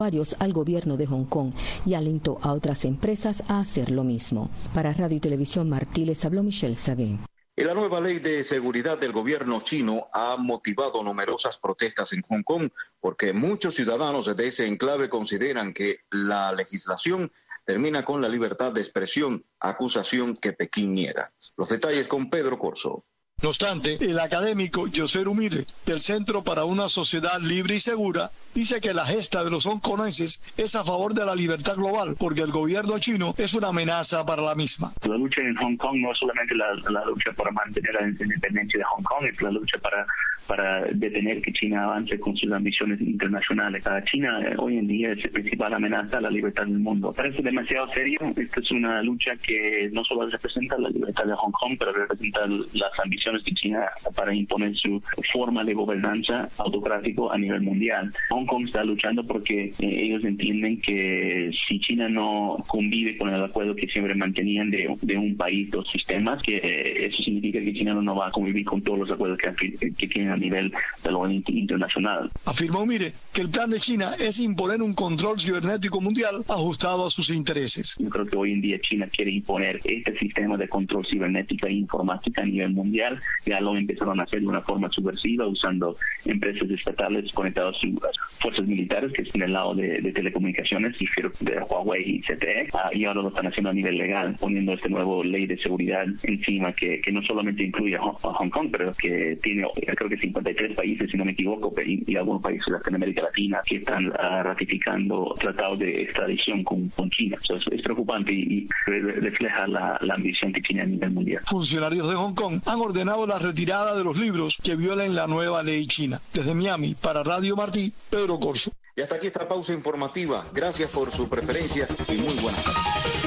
al gobierno de Hong Kong y alentó a otras empresas a hacer lo mismo. Para Radio y Televisión Martí les habló Michelle Sagué. La nueva ley de seguridad del gobierno chino ha motivado numerosas protestas en Hong Kong porque muchos ciudadanos de ese enclave consideran que la legislación termina con la libertad de expresión, acusación que Pekín niega. Los detalles con Pedro Corso. No obstante, el académico José Rumire, del Centro para una Sociedad Libre y Segura, dice que la gesta de los hongkoneses es a favor de la libertad global, porque el gobierno chino es una amenaza para la misma. La lucha en Hong Kong no es solamente la lucha para mantener la independencia de Hong Kong, es la lucha para detener que China avance con sus ambiciones internacionales. China hoy en día es la principal amenaza a la libertad del mundo. Parece demasiado serio. Esta es una lucha que no solo representa la libertad de Hong Kong, pero representa las ambiciones de China para imponer su forma de gobernanza autocrático a nivel mundial. Hong Kong está luchando porque ellos entienden que si China no convive con el acuerdo que siempre mantenían de un país, dos sistemas, que eso significa que China no va a convivir con todos los acuerdos que tienen a nivel de lo internacional. Afirmó Mire que el plan de China es imponer un control cibernético mundial ajustado a sus intereses. Yo creo que hoy en día China quiere imponer este sistema de control cibernética e informática a nivel mundial. Ya lo empezaron a hacer de una forma subversiva usando empresas estatales conectadas a sus fuerzas militares, que es en el lado de telecomunicaciones, y de Huawei y ZTE, y ahora lo están haciendo a nivel legal, poniendo esta nueva ley de seguridad encima que no solamente incluye a Hong Kong, pero que tiene, creo que 53 países, si no me equivoco, y algunos países de América Latina que están ratificando tratados de extradición con China. Entonces, es preocupante y refleja la ambición que tiene a nivel mundial. Funcionarios de Hong Kong han ordenado la retirada de los libros que violen la nueva ley china. Desde Miami, para Radio Martí, Pedro Corso. Y hasta aquí esta pausa informativa. Gracias por su preferencia y muy buenas tardes.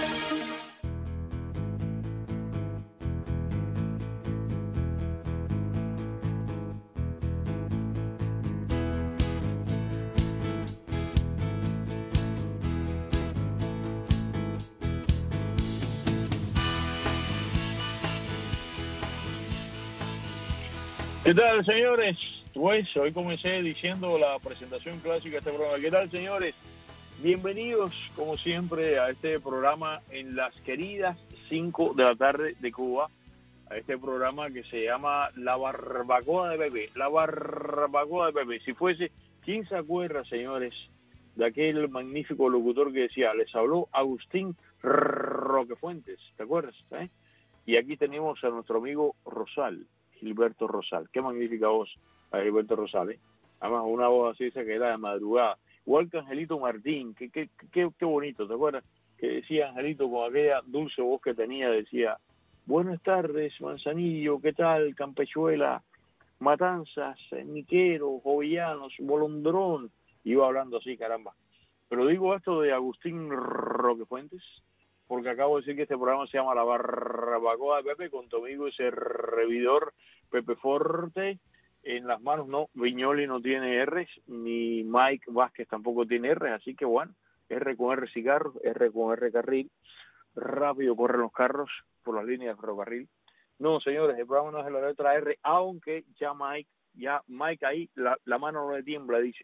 ¿Qué tal, señores? Pues hoy comencé diciendo la presentación clásica de este programa. ¿Qué tal, señores? Bienvenidos, como siempre, a este programa en las queridas 5 de la tarde de Cuba, a este programa que se llama La Barbacoa de Bebé. La Barbacoa de Bebé. Si fuese, ¿quién se acuerda, señores, de aquel magnífico locutor que decía, les habló Agustín Roquefuentes? ¿Te acuerdas? Y aquí tenemos a nuestro amigo Rosal. Gilberto Rosal, qué magnífica voz a Gilberto Rosal, además una voz así esa que era de madrugada, igual que Angelito Martín, qué bonito, ¿te acuerdas? Que decía Angelito con aquella dulce voz que tenía, decía, buenas tardes Manzanillo, ¿qué tal? Campechuela, Matanzas, Niquero, Jovellanos, Bolondrón, iba hablando así, caramba. Pero digo esto de Agustín Roquefuentes, porque acabo de decir que este programa se llama La Barbacoa de Pepe, con tu amigo y servidor Pepe Forte. En las manos no, Viñoli no tiene R's, ni Mike Vázquez tampoco tiene R's, así que bueno, R con R cigarros, R con R carril, rápido corren los carros por las líneas de ferrocarril. No, señores, el programa no es de la letra R, aunque ya Mike ahí, la mano no le tiembla, dice,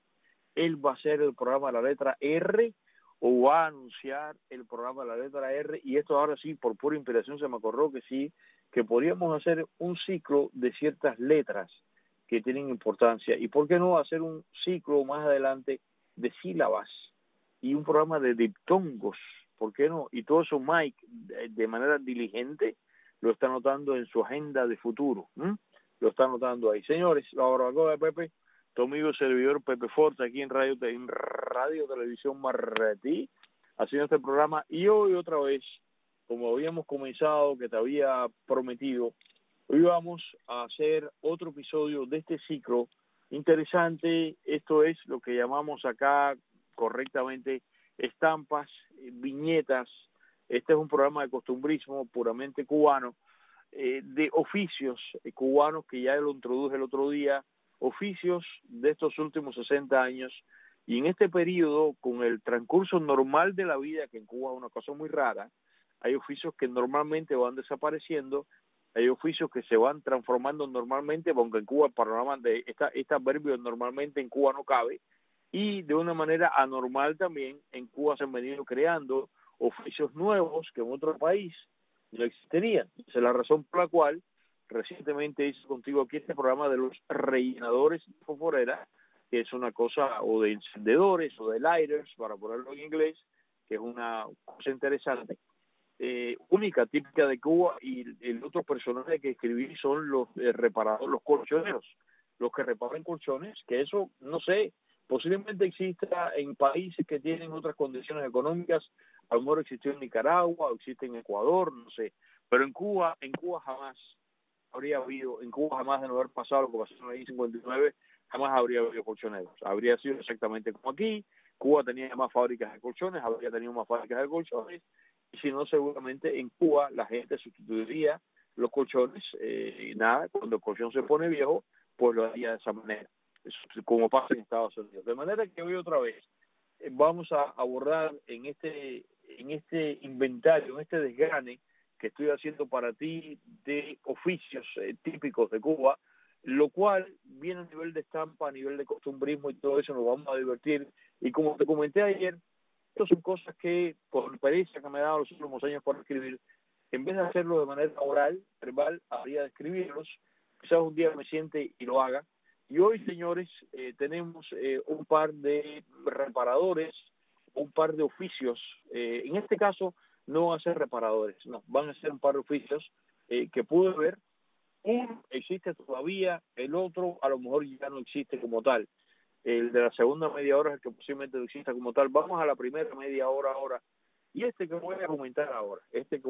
él va a hacer el programa de la letra R, o va a anunciar el programa de la letra R, y esto ahora sí, por pura inspiración se me ocurrió que sí, que podríamos hacer un ciclo de ciertas letras que tienen importancia, y por qué no hacer un ciclo más adelante de sílabas, y un programa de diptongos, ¿por qué no? Y todo eso Mike, de manera diligente, lo está anotando en su agenda de futuro, lo está anotando ahí. Señores, la barbacoa de Pepe, tu amigo servidor Pepe Forte, aquí en Radio Televisión Martí, haciendo este programa, y hoy otra vez, como habíamos comenzado, que te había prometido, hoy vamos a hacer otro episodio de este ciclo interesante. Esto es lo que llamamos acá correctamente estampas, viñetas. Este es un programa de costumbrismo puramente cubano, de oficios cubanos, que ya lo introduje el otro día, oficios de estos últimos 60 años, y en este periodo, con el transcurso normal de la vida, que en Cuba es una cosa muy rara, hay oficios que normalmente van desapareciendo, hay oficios que se van transformando normalmente, aunque en Cuba el panorama de este adverbio normalmente en Cuba no cabe, y de una manera anormal también en Cuba se han venido creando oficios nuevos que en otro país no existirían. Esa es la razón por la cual recientemente hice contigo aquí este programa de los rellenadores de fosforera, que es una cosa, o de encendedores o de lighters, para ponerlo en inglés, que es una cosa interesante, única, típica de Cuba. Y el otro personaje que escribí son los reparadores, los colchoneros, los que reparan colchones, que eso, no sé, posiblemente exista en países que tienen otras condiciones económicas, a lo mejor existió en Nicaragua, o existe en Ecuador, no sé, pero en Cuba jamás habría habido, en Cuba jamás de no haber pasado lo que pasó en la I-59, jamás habría habido colchoneros. Habría sido exactamente como aquí. Cuba tenía más fábricas de colchones, habría tenido más fábricas de colchones, y si no, seguramente en Cuba la gente sustituiría los colchones, y nada, cuando el colchón se pone viejo, pues lo haría de esa manera, como pasa en Estados Unidos. De manera que hoy otra vez vamos a abordar en este inventario, en este desgrane que estoy haciendo para ti de oficios típicos de Cuba, lo cual viene a nivel de estampa, a nivel de costumbrismo y todo eso, nos vamos a divertir. Y como te comenté ayer, estas son cosas que, por la experiencia que me he dado los últimos años por escribir, en vez de hacerlo de manera oral, verbal, habría de escribirlos. Quizás un día me siente y lo haga. Y hoy, señores, tenemos un par de reparadores, un par de oficios. En este caso, no van a ser reparadores, no, van a ser un par de oficios que pude ver. Uno existe todavía, el otro a lo mejor ya no existe como tal. El de la segunda media hora es el que posiblemente no exista como tal. Vamos a la primera media hora ahora. Y este que voy a comentar ahora,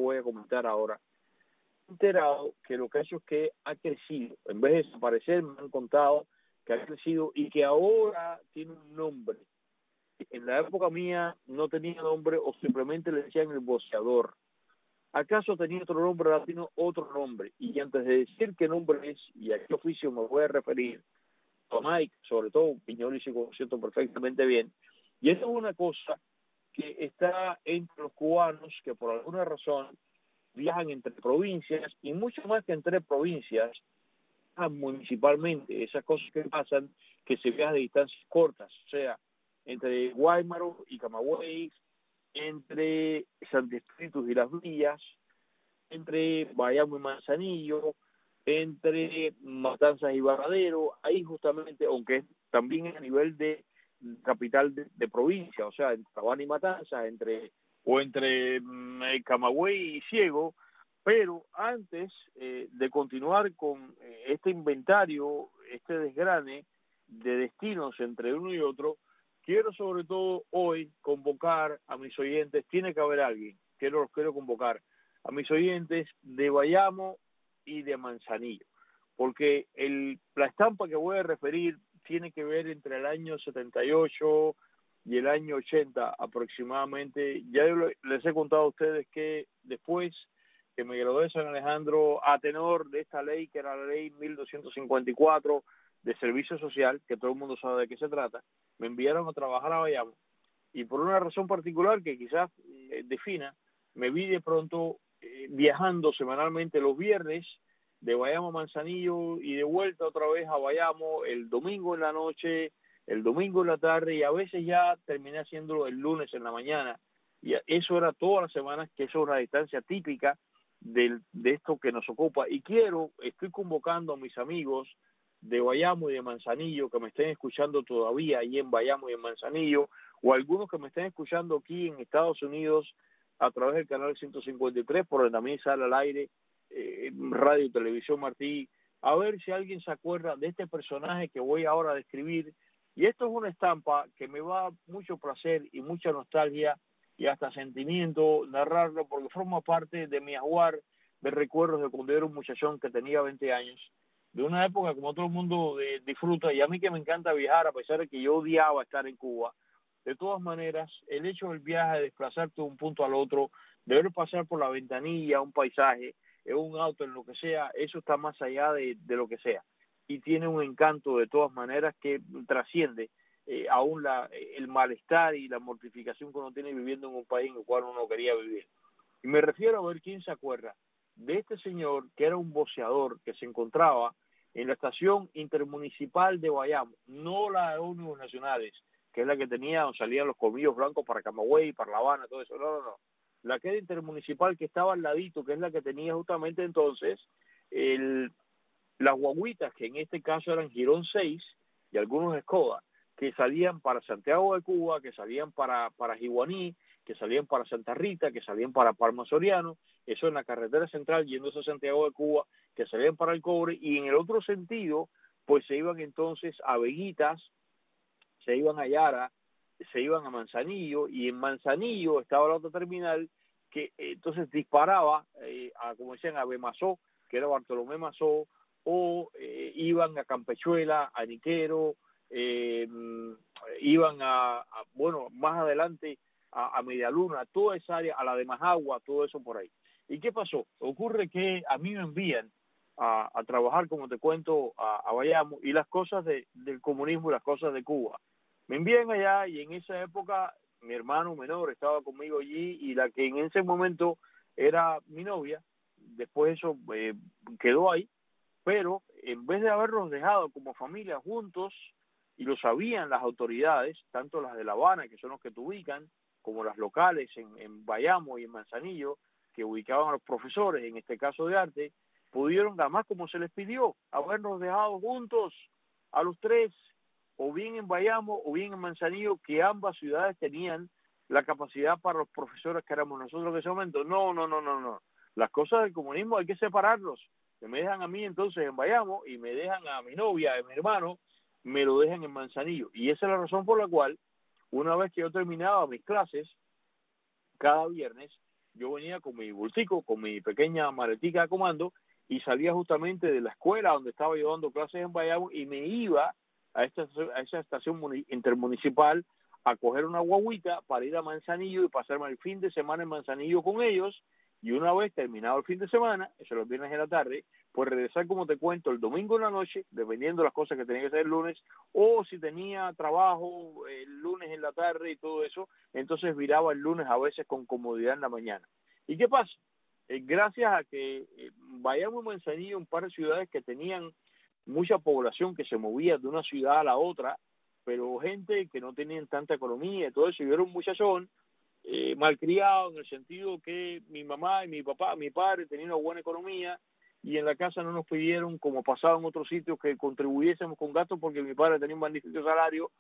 he enterado que lo que ha hecho es que ha crecido. En vez de desaparecer, me han contado que ha crecido y que ahora tiene un nombre. En la época mía no tenía nombre, o simplemente le decían el boceador. ¿Acaso tenía otro nombre latino? Otro nombre. Y antes de decir qué nombre es y a qué oficio me voy a referir, a Mike, sobre todo, Piñoli se conoció perfectamente bien. Y eso es una cosa que está entre los cubanos que por alguna razón viajan entre provincias, y mucho más que entre provincias, municipalmente. Esas cosas que pasan, que se viajan de distancias cortas, o sea, entre Guaymaro y Camagüey, entre Santo Espíritu y Las Villas, entre Bayamo y Manzanillo, entre Matanzas y Varadero, ahí justamente, aunque también a nivel de capital de provincia, o sea, entre Habana y Matanzas, entre Camagüey y Ciego. Pero antes de continuar con este inventario, este desgrane de destinos entre uno y otro, quiero sobre todo hoy convocar a mis oyentes. Tiene que haber alguien, los quiero convocar a mis oyentes de Bayamo y de Manzanillo, porque la estampa que voy a referir tiene que ver entre el año 78 y el año 80 aproximadamente. Ya les he contado a ustedes que después que me gradué de San Alejandro, a tenor de esta ley, que era la ley 1254 de servicio social, que todo el mundo sabe de qué se trata, me enviaron a trabajar a Bayamo, y por una razón particular que quizás defina, me vi de pronto viajando semanalmente los viernes de Bayamo a Manzanillo y de vuelta otra vez a Bayamo el domingo en la noche, el domingo en la tarde, y a veces ya terminé haciéndolo el lunes en la mañana. Y eso era todas las semanas, que eso es una distancia típica de esto que nos ocupa. Y estoy convocando a mis amigos de Bayamo y de Manzanillo que me estén escuchando todavía ahí en Bayamo y en Manzanillo, o algunos que me estén escuchando aquí en Estados Unidos a través del canal 153, por donde también sale al aire Radio y Televisión Martí, a ver si alguien se acuerda de este personaje que voy ahora a describir. Y esto es una estampa que me va mucho placer y mucha nostalgia y hasta sentimiento narrarlo, porque forma parte de mi ajuar de recuerdos de cuando era un muchachón que tenía 20 años, de una época como todo el mundo disfruta, y a mí que me encanta viajar, a pesar de que yo odiaba estar en Cuba. De todas maneras, el hecho del viaje, de desplazarte de un punto al otro, de ver pasar por la ventanilla un paisaje, en un auto, en lo que sea, eso está más allá de lo que sea, y tiene un encanto de todas maneras que trasciende aún el malestar y la mortificación que uno tiene viviendo en un país en el cual uno quería vivir. Y me refiero a ver quién se acuerda de este señor que era un voceador que se encontraba en la estación intermunicipal de Bayamo, no la de ómnibus nacionales, que es la que tenía, donde salían los colmillos blancos para Camagüey, para La Habana, todo eso. No. La que era intermunicipal, que estaba al ladito, que es la que tenía justamente entonces las guaguitas, que en este caso eran Girón 6 y algunos Escoda, que salían para Santiago de Cuba, que salían para Jiguaní, que salían para Santa Rita, que salían para Palma Soriano, eso en la carretera central yéndose a Santiago de Cuba, que salían para el Cobre, y en el otro sentido, pues se iban entonces a Veguitas, se iban a Yara, se iban a Manzanillo, y en Manzanillo estaba la otra terminal que entonces disparaba como decían, a Bemazó, que era Bartolomé Mazó, o iban a Campechuela, a Niquero, iban bueno, más adelante a Medialuna, toda esa área, a la de Majagua, todo eso por ahí. ¿Y qué pasó? Ocurre que a mí me envían a trabajar, como te cuento, a Bayamo, y las cosas del comunismo y las cosas de Cuba. Me envían allá, y en esa época mi hermano menor estaba conmigo allí, y la que en ese momento era mi novia, después eso quedó ahí, pero en vez de haberlos dejado como familia juntos, y lo sabían las autoridades, tanto las de La Habana, que son los que te ubican, como las locales en Bayamo y en Manzanillo, que ubicaban a los profesores, en este caso de arte, pudieron, además como se les pidió, habernos dejado juntos a los tres, o bien en Bayamo o bien en Manzanillo, que ambas ciudades tenían la capacidad para los profesores que éramos nosotros en ese momento. No. Las cosas del comunismo hay que separarlos. Que me dejan a mí entonces en Bayamo y me dejan a mi novia, a mi hermano, me lo dejan en Manzanillo. Y esa es la razón por la cual, una vez que yo terminaba mis clases, cada viernes, yo venía con mi bultico, con mi pequeña maletica de comando, y salía justamente de la escuela donde estaba yo dando clases en Bayamo, y me iba a esa estación intermunicipal a coger una guaguita para ir a Manzanillo y pasarme el fin de semana en Manzanillo con ellos, y una vez terminado el fin de semana, eso los viernes en la tarde, pues regresar, como te cuento, el domingo en la noche, dependiendo de las cosas que tenía que hacer el lunes, o si tenía trabajo el lunes en la tarde y todo eso, entonces viraba el lunes a veces con comodidad en la mañana. ¿Y qué pasa? Gracias a que Bayamo y Manzanillo, un par de ciudades que tenían mucha población que se movía de una ciudad a la otra, pero gente que no tenían tanta economía y todo eso, yo era un muchachón malcriado, en el sentido que mi mamá y mi papá, mi padre tenían una buena economía, y en la casa no nos pidieron, como pasaba en otros sitios, que contribuyésemos con gastos, porque mi padre tenía un magnífico salario,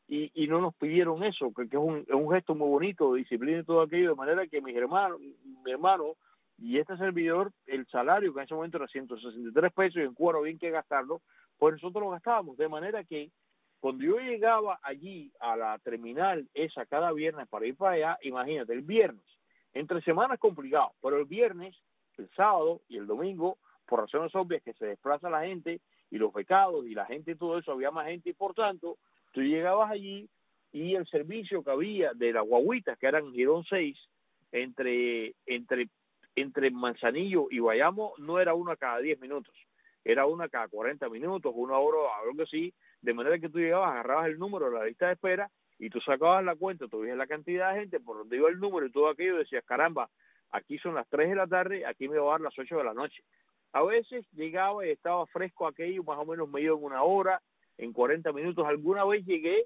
y no nos pidieron eso, que es un gesto muy bonito, de disciplina y todo aquello, de manera que mi hermano y este servidor, el salario que en ese momento era 163 pesos, y en Cuba no había que gastarlo, pues nosotros lo gastábamos, de manera que cuando yo llegaba allí a la terminal esa cada viernes para ir para allá, imagínate, el viernes, entre semanas es complicado, pero el viernes, el sábado y el domingo, por razones obvias que se desplaza la gente y los becados y la gente y todo eso, había más gente, y por tanto, tú llegabas allí y el servicio que había de las guaguitas, que eran Girón 6, entre Manzanillo y Bayamo, no era una cada 10 minutos, era una cada 40 minutos, una hora, algo así, de manera que tú llegabas, agarrabas el número de la lista de espera y tú sacabas la cuenta, tú veías la cantidad de gente, por donde iba el número y todo aquello, decías, caramba, aquí son las 3 de la tarde, aquí me va a dar las 8 de la noche. A veces llegaba y estaba fresco aquello, más o menos me iba en una hora, en 40 minutos. Alguna vez llegué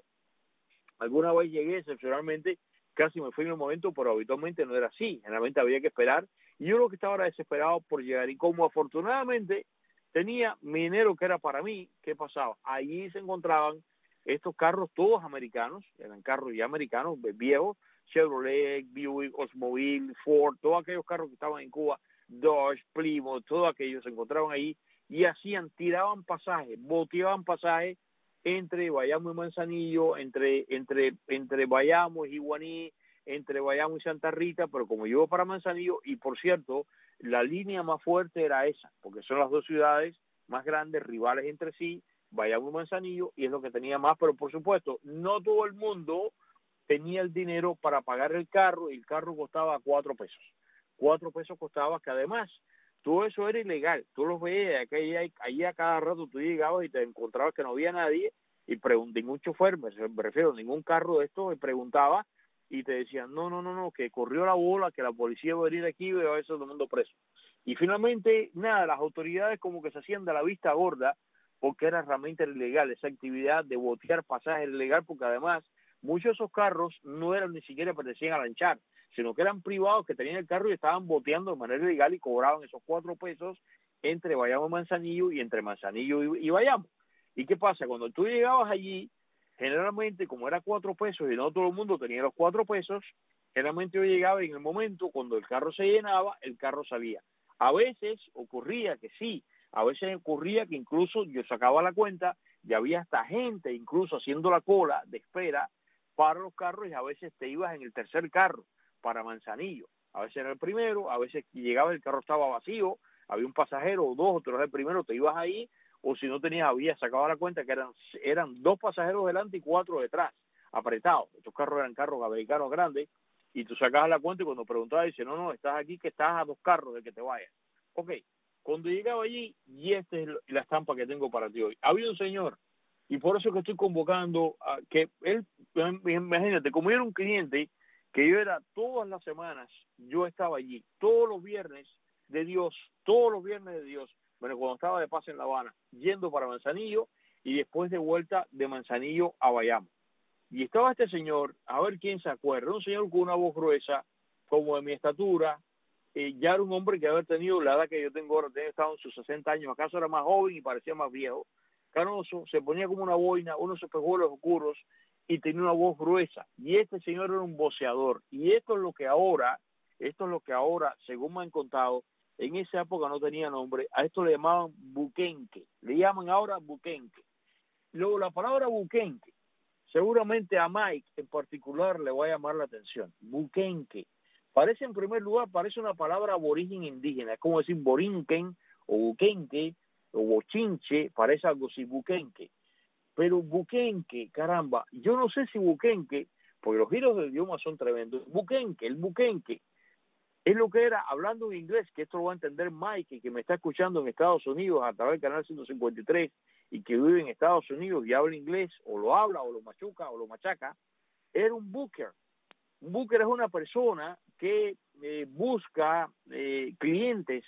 excepcionalmente, casi me fui en el momento, pero habitualmente no era así, generalmente había que esperar, y yo lo que estaba era desesperado por llegar, y como afortunadamente tenía mi dinero que era para mí, ¿qué pasaba? Allí se encontraban estos carros todos americanos, eran carros ya americanos, viejos, Chevrolet, Buick, Oldsmobile, Ford, todos aquellos carros que estaban en Cuba, Dodge, Plymouth, todos aquellos se encontraban ahí, y tiraban pasajes, boteaban pasajes entre Bayamo y Manzanillo, entre Bayamo y Jiguaní, entre Bayamo y Santa Rita, pero como yo iba para Manzanillo, y por cierto, la línea más fuerte era esa, porque son las dos ciudades más grandes, rivales entre sí, Bayamo y Manzanillo, y es lo que tenía más, pero por supuesto, no todo el mundo tenía el dinero para pagar el carro, y el carro costaba 4 pesos. 4 pesos costaba, que además, todo eso era ilegal. Tú los veías, ahí a cada rato tú llegabas y te encontrabas que no había nadie, y ningún chofer, me refiero, ningún carro de estos, y preguntaba, y te decían, no, que corrió la bola, que la policía va a venir aquí y va a ver a todo el mundo preso. Y finalmente, nada, las autoridades como que se hacían de la vista gorda, porque era realmente ilegal esa actividad de botear pasajes, ilegal, porque además muchos de esos carros no eran ni siquiera pertenecían a Lanchar, sino que eran privados que tenían el carro y estaban boteando de manera ilegal y cobraban esos 4 pesos entre Bayamo y Manzanillo y entre Manzanillo y Bayamo. ¿Y qué pasa? Cuando tú llegabas allí, generalmente, como era 4 pesos y no todo el mundo tenía los 4 pesos, generalmente yo llegaba y en el momento cuando el carro se llenaba, el carro salía. A veces ocurría que sí, a veces ocurría que incluso yo sacaba la cuenta y había hasta gente incluso haciendo la cola de espera para los carros y a veces te ibas en el tercer carro para Manzanillo. A veces era el primero, a veces llegaba el carro estaba vacío, había un pasajero o 2 o 3 el primero, te ibas ahí, o si no tenías, había sacado la cuenta que eran 2 pasajeros delante y 4 detrás, apretados. Estos carros eran carros americanos grandes, y tú sacabas la cuenta y cuando preguntabas, dice, no, estás aquí, que estás a 2 carros de que te vayas. Ok, cuando llegaba allí, y esta es la estampa que tengo para ti hoy. Había un señor, y por eso que estoy convocando a que él, imagínate, como yo era un cliente, que yo era todas las semanas, yo estaba allí, todos los viernes de Dios, bueno, cuando estaba de paso en La Habana, yendo para Manzanillo, y después de vuelta de Manzanillo a Bayamo. Y estaba este señor, a ver quién se acuerda, un señor con una voz gruesa, como de mi estatura, ya era un hombre que había tenido la edad que yo tengo ahora, tenía estado en sus 60 años, acaso era más joven y parecía más viejo, canoso, se ponía como una boina, unos espejuelos oscuros y tenía una voz gruesa. Y este señor era un voceador. Y esto es lo que ahora, según me han contado, en esa época no tenía nombre, a esto le llamaban buquenque, le llaman ahora buquenque. Luego la palabra buquenque, seguramente a Mike en particular le va a llamar la atención. Buquenque. Parece en primer lugar, parece una palabra aborigen indígena, es como decir borinquen o buquenque o bochinche, parece algo así, buquenque. Pero buquenque, caramba, yo no sé si buquenque, porque los giros del idioma son tremendos, el buquenque, es lo que era, hablando en inglés, que esto lo va a entender Mike, que me está escuchando en Estados Unidos a través del canal 153, y que vive en Estados Unidos y habla inglés, o lo habla, o lo machuca, o lo machaca, era un booker. Un booker es una persona que busca clientes,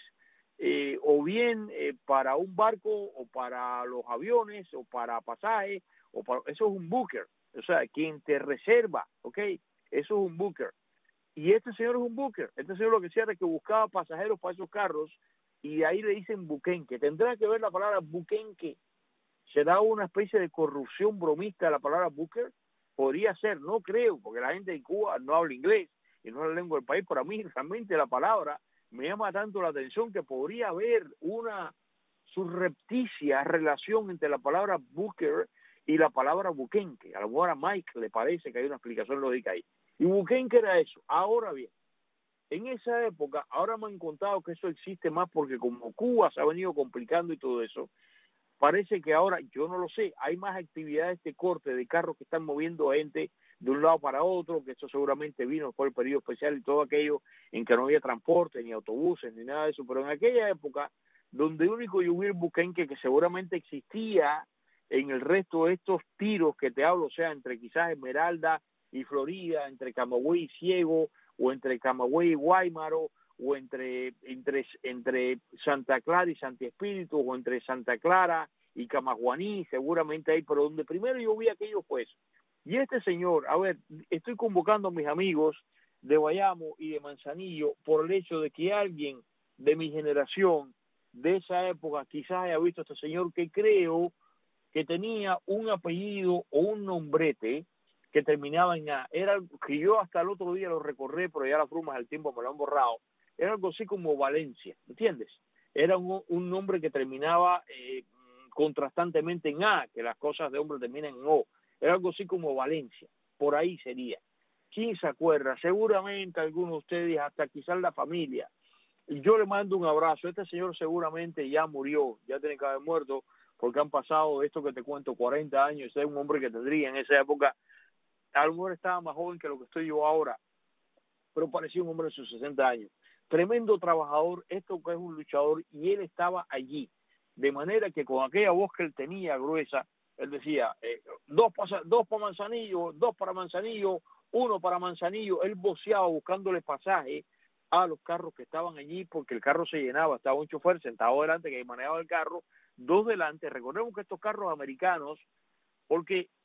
o bien para un barco, o para los aviones, o para pasajes, eso es un booker. O sea, quien te reserva, ¿ok? Eso es un booker. Y este señor es un booker. Este señor lo que hacía era que buscaba pasajeros para esos carros, y ahí le dicen buquenque. Tendrá que ver la palabra buquenque. ¿Será una especie de corrupción bromista de la palabra booker? Podría ser, no creo, porque la gente de Cuba no habla inglés y no es la lengua del país, pero a mí realmente la palabra me llama tanto la atención que podría haber una surrepticia relación entre la palabra booker y la palabra buquenque. A lo mejor a Mike le parece que hay una explicación lógica ahí. Y buquenque era eso. Ahora bien, en esa época, ahora me han contado que eso existe más porque como Cuba se ha venido complicando y todo eso, parece que ahora, yo no lo sé, hay más actividades de corte de carros que están moviendo gente de un lado para otro, que eso seguramente vino por el periodo especial y todo aquello en que no había transporte, ni autobuses, ni nada de eso, pero en aquella época, donde único yo vi el buquenque que seguramente existía en el resto de estos tiros que te hablo, o sea, entre quizás Esmeralda y Florida, entre Camagüey y Ciego, o entre Camagüey y Guaymaro, o entre Santa Clara y Santi Espíritu, o entre Santa Clara y Camaguaní, seguramente hay, pero donde primero yo vi aquello pues. Y este señor, a ver, estoy convocando a mis amigos de Bayamo y de Manzanillo por el hecho de que alguien de mi generación, de esa época, quizás haya visto a este señor que creo que tenía un apellido o un nombrete que terminaba en A. Era que yo hasta el otro día lo recorrí, pero ya las plumas del tiempo me lo han borrado. Era algo así como Valencia, ¿entiendes? Era un nombre que terminaba contrastantemente en A, que las cosas de hombre terminan en O. Era algo así como Valencia, por ahí sería. ¿Quién se acuerda? Seguramente algunos de ustedes, hasta quizás la familia. Yo le mando un abrazo. Este señor seguramente ya murió, ya tiene que haber muerto, porque han pasado, esto que te cuento, 40 años. Es un hombre que tendría en esa época, a lo mejor estaba más joven que lo que estoy yo ahora, pero parecía un hombre de sus 60 años. Tremendo trabajador, esto que es un luchador, y él estaba allí, de manera que con aquella voz que él tenía gruesa, él decía, 2 para Manzanillo, 2 para Manzanillo, 1 para Manzanillo. Él voceaba buscándole pasaje a los carros que estaban allí, porque el carro se llenaba, estaba un chofer sentado delante que manejaba el carro, 2 delante. Recordemos que estos carros americanos, porque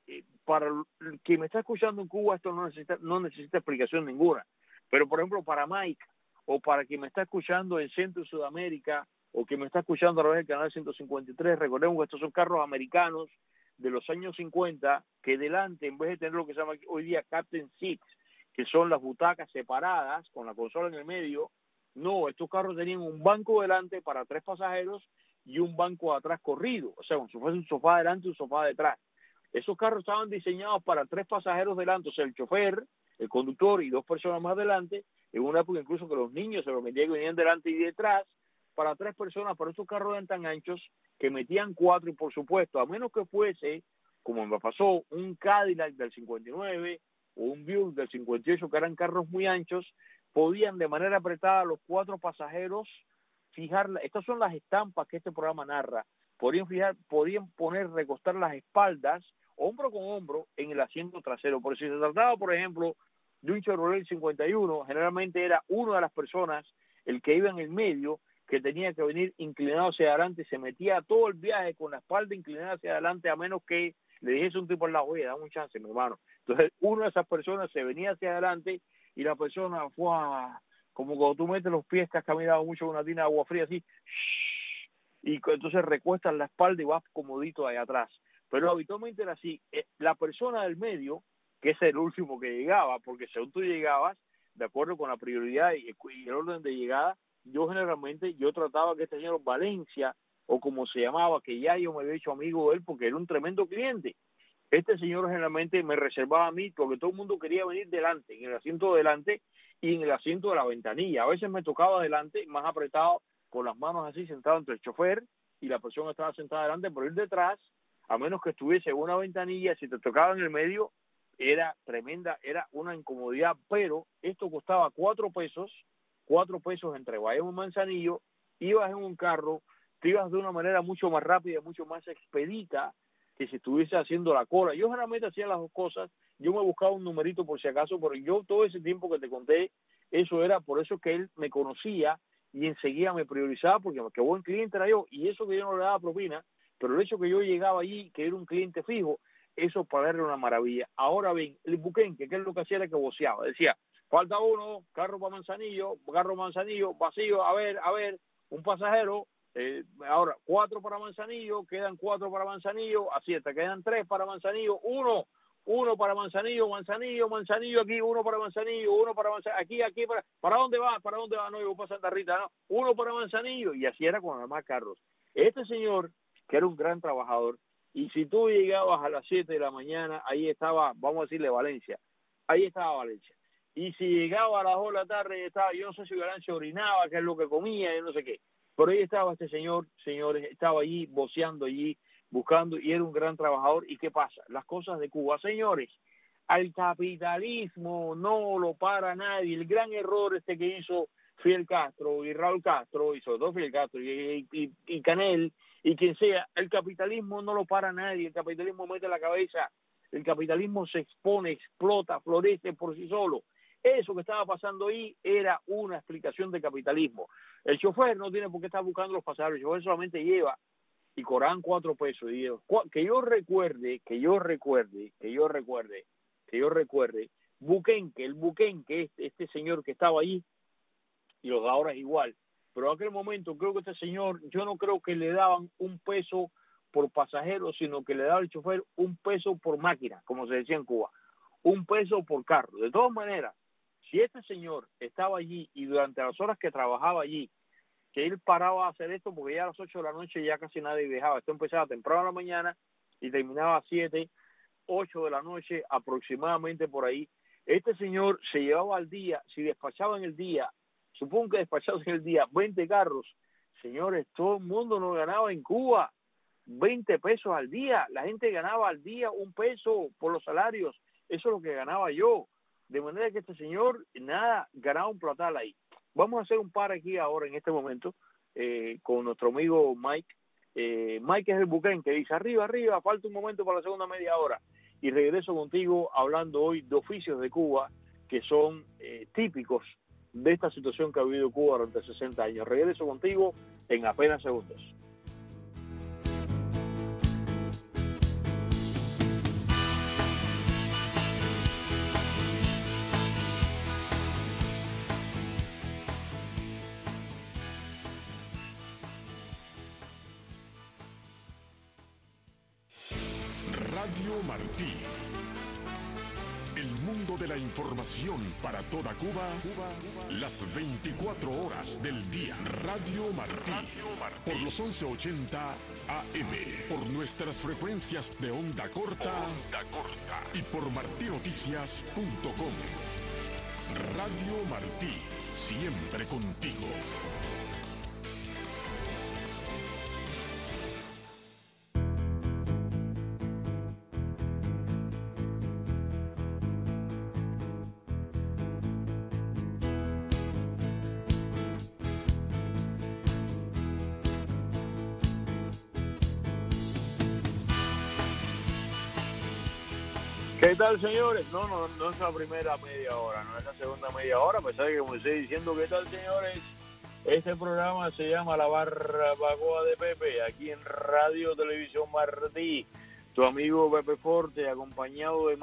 para quien me está escuchando en Cuba esto no necesita explicación ninguna, pero por ejemplo para Mike o para quien me está escuchando en Centro y Sudamérica o quien me está escuchando a través del canal 153, recordemos que estos son carros americanos de los años 50 que delante, en vez de tener lo que se llama hoy día Captain Seats, que son las butacas separadas con la consola en el medio, no, estos carros tenían un banco delante para 3 pasajeros y un banco atrás corrido, o sea, como si fuese un sofá delante y un sofá detrás. Esos carros estaban diseñados para 3 pasajeros delante, o sea, el chofer, el conductor y 2 personas más delante, en una época incluso que los niños se permitían que venían delante y detrás, para 3 personas, pero esos carros eran tan anchos que metían 4 y por supuesto, a menos que fuese, como me pasó, un Cadillac del 59 o un Buick del 58, que eran carros muy anchos, podían de manera apretada los 4 pasajeros fijar, estas son las estampas que este programa narra, podían poner, recostar las espaldas, hombro con hombro, en el asiento trasero. Por si se trataba, por ejemplo, de un Chevrolet 51, generalmente era una de las personas, el que iba en el medio, que tenía que venir inclinado hacia adelante, se metía todo el viaje con la espalda inclinada hacia adelante, a menos que le dijese un tipo al lado, oye, dame un chance, mi hermano. Entonces, una de esas personas se venía hacia adelante y la persona fue como cuando tú metes los pies que has caminado mucho en una tina de agua fría, así, y entonces recuestas la espalda y vas comodito ahí atrás. Pero habitualmente era así. La persona del medio, que es el último que llegaba, porque según tú llegabas, de acuerdo con la prioridad y el orden de llegada, yo trataba que este señor Valencia, o como se llamaba, que ya yo me había hecho amigo de él porque era un tremendo cliente. Este señor generalmente me reservaba a mí porque todo el mundo quería venir delante, en el asiento de delante y en el asiento de la ventanilla. A veces me tocaba delante, más apretado, con las manos así, sentado entre el chofer y la persona estaba sentada delante, por ir detrás, a menos que estuviese en una ventanilla, si te tocaba en el medio, era tremenda, era una incomodidad, pero esto costaba 4 pesos entre Bayamón y Manzanillo, ibas en un carro, te ibas de una manera mucho más rápida, mucho más expedita que si estuviese haciendo la cola. Yo generalmente hacía las dos cosas, yo me buscaba un numerito por si acaso, pero yo todo ese tiempo que te conté, eso era por eso que él me conocía y enseguida me priorizaba, porque qué buen cliente era yo, y eso que yo no le daba propina, pero el hecho que yo llegaba allí, que era un cliente fijo, eso para él era una maravilla. Ahora bien, el buquenque, que es lo que hacía, era que voceaba, decía, falta uno, carro para Manzanillo, vacío, a ver, un pasajero, ahora 4 para Manzanillo, quedan 4 para Manzanillo, así hasta quedan 3 para Manzanillo, uno para Manzanillo, aquí, uno para Manzanillo, aquí, ¿para dónde va? No, yo para Santa Rita, no, uno para Manzanillo, y así era con los demás carros. Este señor, que era un gran trabajador, y si tú llegabas a las 7 de la mañana, ahí estaba, vamos a decirle Valencia, y si llegaba a las 2 de la tarde, estaba, yo no sé si Valencia orinaba, qué es lo que comía, yo no sé qué, pero ahí estaba este señores, estaba allí, voceando allí, buscando, y era un gran trabajador. ¿Y qué pasa? Las cosas de Cuba, señores, al capitalismo no lo para nadie. El gran error que hizo Fidel Castro y Raúl Castro, y sobre todo Fidel Castro y Canel, y quien sea, el capitalismo no lo para nadie. El capitalismo mete la cabeza, el capitalismo se expone, explota, florece por sí solo. Eso que estaba pasando ahí era una explicación de capitalismo. El chofer no tiene por qué estar buscando los pasajeros, el chofer solamente lleva y cobran 4 pesos. Y que yo recuerde, el buquenque, este señor que estaba allí, y los de ahora es igual, pero en aquel momento creo que este señor, yo no creo que le daban 1 peso por pasajero, sino que le daba al chofer 1 peso por máquina, como se decía en Cuba, 1 peso por carro. De todas maneras, si este señor estaba allí y durante las horas que trabajaba allí, que él paraba a hacer esto, porque ya a las 8 de la noche ya casi nadie dejaba, esto empezaba temprano en la mañana y terminaba a 7, 8 de la noche aproximadamente por ahí. Este señor se llevaba al día, si despachaba en el día, supongo que despachaba en el día 20 carros, señores, todo el mundo no ganaba en Cuba 20 pesos al día, la gente ganaba al día 1 peso por los salarios, eso es lo que ganaba yo, de manera que este señor, nada, ganaba un platal ahí. Vamos a hacer un par aquí ahora en este momento con nuestro amigo Mike. Mike es el buquén que dice, arriba, falta un momento para la segunda media hora. Y regreso contigo hablando hoy de oficios de Cuba que son típicos de esta situación que ha vivido Cuba durante 60 años. Regreso contigo en apenas segundos. Radio Martí. El mundo de la información para toda Cuba, las 24 horas del día. Radio Martí, por los 1180 AM, por nuestras frecuencias de onda corta y por martinoticias.com. Radio Martí, siempre contigo. ¿Qué tal, señores? No es la primera media hora, no es la segunda media hora, a pesar de que me estoy diciendo ¿qué tal, señores? Este programa se llama La Barbacoa de Pepe, aquí en Radio Televisión Martí. Tu amigo Pepe Forte, acompañado de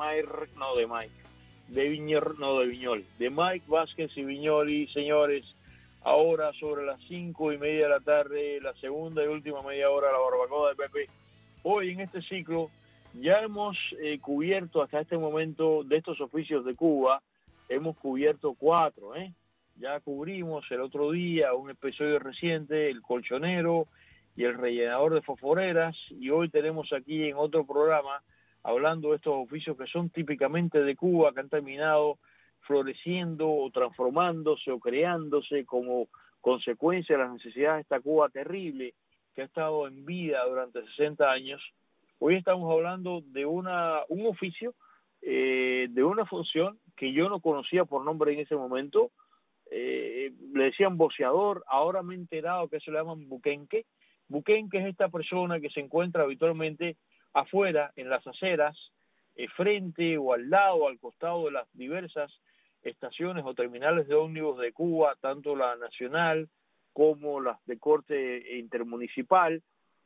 de Mike Vázquez y Viñoli, señores. Ahora sobre las 5:30 de la tarde, la segunda y última media hora de La Barbacoa de Pepe. Hoy en este ciclo ya hemos cubierto hasta este momento de estos oficios de Cuba, hemos cubierto 4, Ya cubrimos el otro día un episodio reciente, el colchonero y el rellenador de fosforeras, y hoy tenemos aquí en otro programa hablando de estos oficios que son típicamente de Cuba, que han terminado floreciendo o transformándose o creándose como consecuencia de las necesidades de esta Cuba terrible que ha estado en vida durante 60 años. Hoy estamos hablando de un oficio, de una función que yo no conocía por nombre en ese momento. Le decían boceador, ahora me he enterado que se le llaman buquenque. Buquenque es esta persona que se encuentra habitualmente afuera, en las aceras, frente o al lado o al costado de las diversas estaciones o terminales de ómnibus de Cuba, tanto la nacional como las de corte intermunicipal,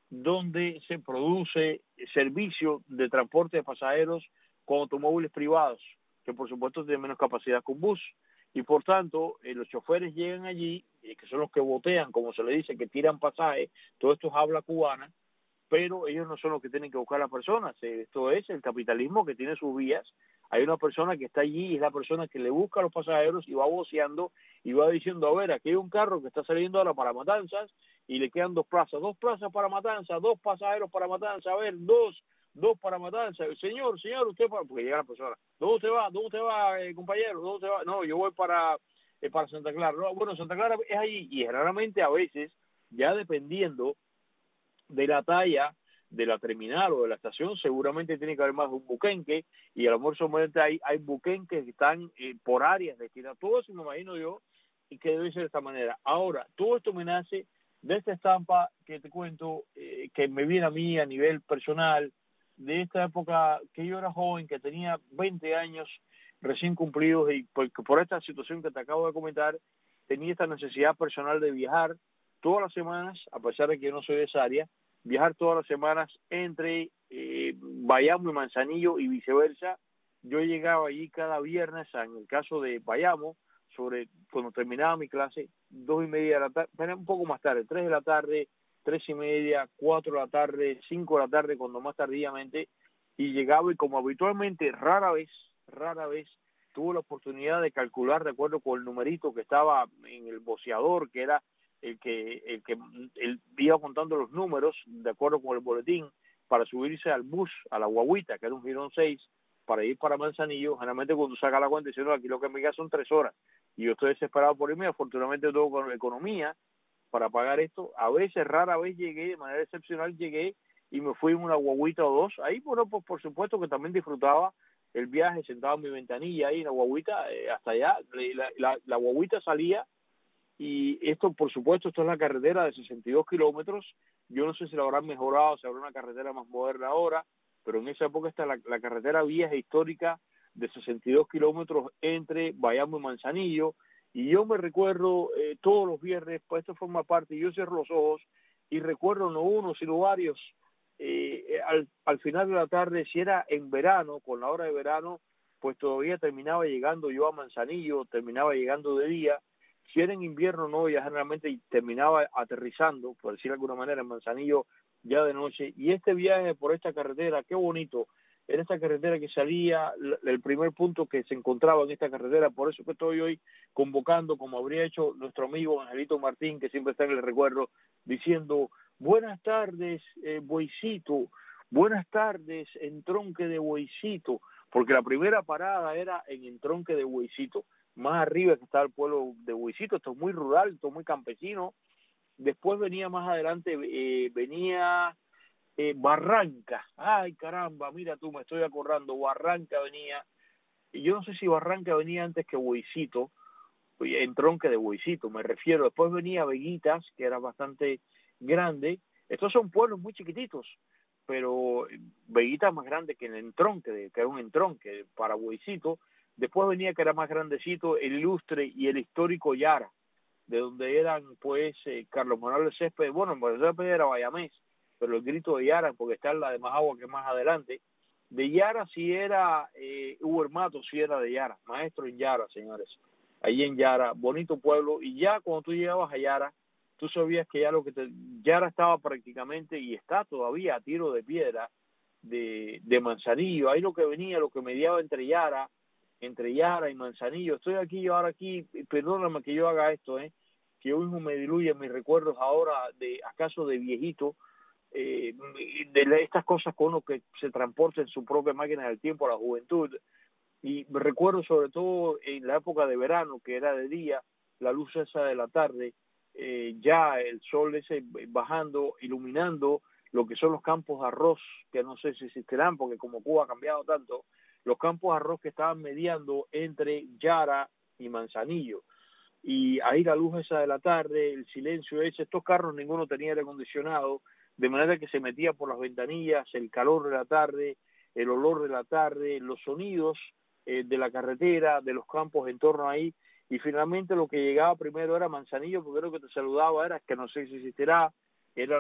donde se produce servicio de transporte de pasajeros con automóviles privados, que por supuesto tienen menos capacidad que un bus, y por tanto los choferes llegan allí, que son los que botean, como se le dice, que tiran pasaje, todo esto es habla cubana, pero ellos no son los que tienen que buscar a las personas, esto es el capitalismo que tiene sus vías. Hay una persona que está allí y es la persona que le busca a los pasajeros y va voceando y va diciendo, a ver, aquí hay un carro que está saliendo ahora para Matanzas y le quedan 2 plazas para Matanzas, 2 pasajeros para Matanzas, a ver, dos para Matanzas. Señor, usted porque llega la persona, ¿dónde usted va, compañero? ¿Dónde usted va? No, yo voy para Santa Clara. No, bueno, Santa Clara es allí, y generalmente a veces, ya dependiendo de la talla de la terminal o de la estación, seguramente tiene que haber más de un buquenque, y a lo mejor solamente hay buquenques que están por áreas destinadas. Todo eso me imagino yo y que debe ser de esta manera. Ahora, todo esto me nace de esta estampa que te cuento, que me viene a mí a nivel personal, de esta época que yo era joven, que tenía 20 años recién cumplidos, y por esta situación que te acabo de comentar, tenía esta necesidad personal de viajar todas las semanas, a pesar de que yo no soy de esa área, viajar todas las semanas entre Bayamo y Manzanillo y viceversa. Yo llegaba allí cada viernes, en el caso de Bayamo, cuando terminaba mi clase, 2:30 de la tarde, un poco más tarde, 3 de la tarde, 3:30, 4 de la tarde, 5 de la tarde, cuando más tardíamente, y llegaba, y como habitualmente, rara vez, tuve la oportunidad de calcular de acuerdo con el numerito que estaba en el boceador, que era el que iba contando los números de acuerdo con el boletín para subirse al bus, a la guaguita, que era un Girón 6, para ir para Manzanillo. Generalmente cuando saca la cuenta diciendo aquí lo que me queda son 3 horas y yo estoy desesperado por irme. Afortunadamente tengo con economía para pagar esto. A veces, rara vez llegué, de manera excepcional llegué y me fui en una guaguita o 2. Ahí, bueno, pues por supuesto que también disfrutaba el viaje, sentado en mi ventanilla ahí en la guaguita, hasta allá. La guaguita salía. Y esto, por supuesto, esto es la carretera de 62 kilómetros. Yo no sé si la habrán mejorado, si habrá una carretera más moderna ahora, pero en esa época está la carretera vieja histórica de 62 kilómetros entre Bayamo y Manzanillo. Y yo me recuerdo todos los viernes, pues esto forma parte, y yo cierro los ojos y recuerdo no uno, sino varios, al final de la tarde, si era en verano, con la hora de verano, pues todavía terminaba llegando yo a Manzanillo, terminaba llegando de día. Si era en invierno, no, ya generalmente terminaba aterrizando, por decir de alguna manera, en Manzanillo ya de noche. Y este viaje por esta carretera, qué bonito, era esta carretera que salía, el primer punto que se encontraba en esta carretera. Por eso que estoy hoy convocando, como habría hecho nuestro amigo Angelito Martín, que siempre está en el recuerdo, diciendo: buenas tardes, Bueycito, buenas tardes, Entronque de Bueycito, porque la primera parada era en Entronque de Bueycito, más arriba que está el pueblo de Bueycito. Esto es muy rural, esto es muy campesino. Después venía más adelante, venía Barranca. Ay, caramba, mira tú, me estoy acordando, Barranca venía, y yo no sé si Barranca venía antes que Bueycito, Entronque de Bueycito me refiero. Después venía Veguitas, que era bastante grande. Estos son pueblos muy chiquititos, pero Veguitas más grande que el Entronque, que era un entronque para Bueycito. Después venía, que era más grandecito, el ilustre y el histórico Yara, de donde eran pues Carlos Manuel Céspedes. Bueno, Manuel Céspedes era Bayamés, pero el Grito de Yara, porque está en la de Majagua, que es más adelante. De Yara sí era, Hugo Hermato sí era de Yara, maestro en Yara, señores. Allí en Yara, bonito pueblo, y ya cuando tú llegabas a Yara, tú sabías que ya Yara estaba prácticamente, y está todavía a tiro de piedra, de Manzanillo. Ahí lo que venía, lo que mediaba entre Yara y Manzanillo. Estoy aquí, ahora aquí, perdóname que yo haga esto, que yo mismo me diluye mis recuerdos ahora, acaso de viejito, de estas cosas con uno que se transporta en su propia máquina del tiempo a la juventud. Y me recuerdo sobre todo en la época de verano, que era de día, la luz esa de la tarde, ya el sol ese bajando, iluminando lo que son los campos de arroz, que no sé si existirán, porque como Cuba ha cambiado tanto, los campos de arroz que estaban mediando entre Yara y Manzanillo. Y ahí la luz esa de la tarde, el silencio ese, estos carros ninguno tenía aire acondicionado, de manera que se metía por las ventanillas el calor de la tarde, el olor de la tarde, los sonidos de la carretera, de los campos en torno ahí. Y finalmente lo que llegaba primero era Manzanillo, porque lo que te saludaba era, que no sé si existirá, era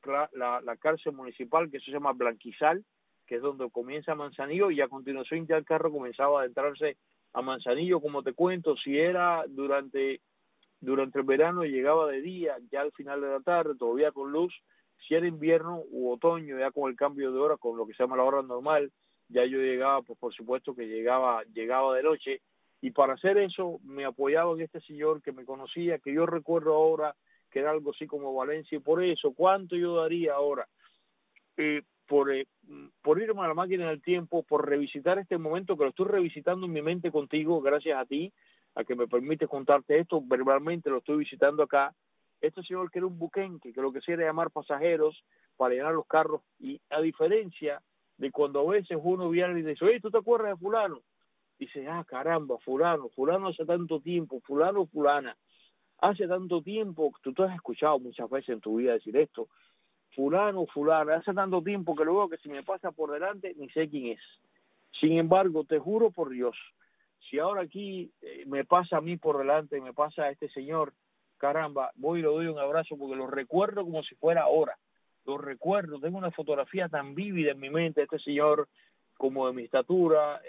la cárcel municipal, que se llama Blanquizal, que es donde comienza Manzanillo, y a continuación ya el carro comenzaba a adentrarse a Manzanillo. Como te cuento, si era durante el verano llegaba de día, ya al final de la tarde, todavía con luz. Si era invierno u otoño, ya con el cambio de hora, con lo que se llama la hora normal, ya yo llegaba, pues por supuesto que llegaba de noche. Y para hacer eso me apoyaba en este señor que me conocía, que yo recuerdo ahora que era algo así como Valencia. Y por eso, ¿cuánto yo daría ahora por irme a la máquina del tiempo, por revisitar este momento, que lo estoy revisitando en mi mente contigo, gracias a ti, a que me permites contarte esto? Verbalmente lo estoy visitando acá. Este señor, que era un buquenque, que lo que hacía era llamar pasajeros para llenar los carros, y a diferencia de cuando a veces uno viene y dice: oye, ¿tú te acuerdas de fulano? Dice: ah, caramba, fulano hace tanto tiempo, fulana, hace tanto tiempo. Tú te has escuchado muchas veces en tu vida decir esto: fulana, hace tanto tiempo que luego que si me pasa por delante ni sé quién es. Sin embargo, te juro por Dios, si ahora aquí me pasa a mí por delante, me pasa a este señor, caramba, voy y le doy un abrazo, porque lo recuerdo como si fuera ahora. Lo recuerdo, tengo una fotografía tan vívida en mi mente, este señor como de mi estatura,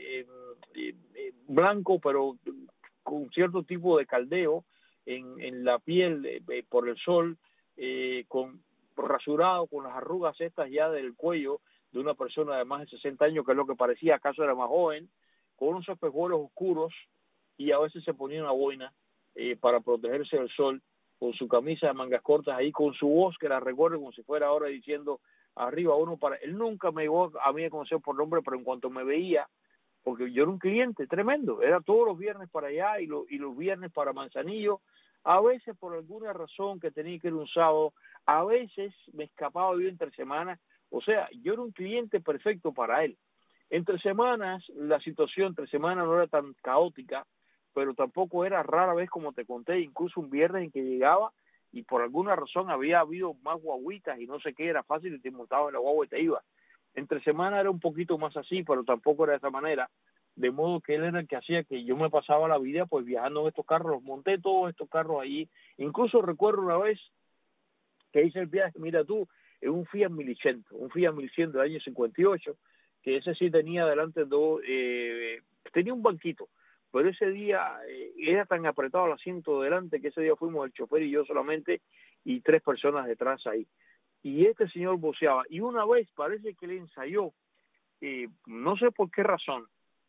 blanco, pero con cierto tipo de caldeo en la piel por el sol, con rasurado, con las arrugas estas ya del cuello de una persona de más de 60 años, que es lo que parecía, acaso era más joven, con unos espejuelos oscuros, y a veces se ponía una boina para protegerse del sol, con su camisa de mangas cortas ahí, con su voz que la recuerdo como si fuera ahora, diciendo: arriba uno para... Él nunca me llegó a mí a conocer por nombre, pero en cuanto me veía, porque yo era un cliente tremendo, era todos los viernes para allá y los viernes para Manzanillo. A veces por alguna razón que tenía que ir un sábado, a veces me escapaba yo entre semanas. O sea, yo era un cliente perfecto para él. Entre semanas, la situación entre semanas no era tan caótica, pero tampoco era rara vez, como te conté, incluso un viernes en que llegaba y por alguna razón había habido más guaguitas y no sé qué, era fácil y te montabas en la guagua y te ibas. Entre semana era un poquito más así, pero tampoco era de esa manera, de modo que él era el que hacía que yo me pasaba la vida pues viajando en estos carros. Los monté todos estos carros allí. Incluso recuerdo una vez que hice el viaje, mira tú, en un Fiat 1100 del año 58, que ese sí tenía adelante tenía un banquito, pero ese día era tan apretado el asiento delante que ese día fuimos el chofer y yo solamente, y 3 personas detrás ahí. Y este señor voceaba, y una vez parece que le ensayó no sé por qué razón,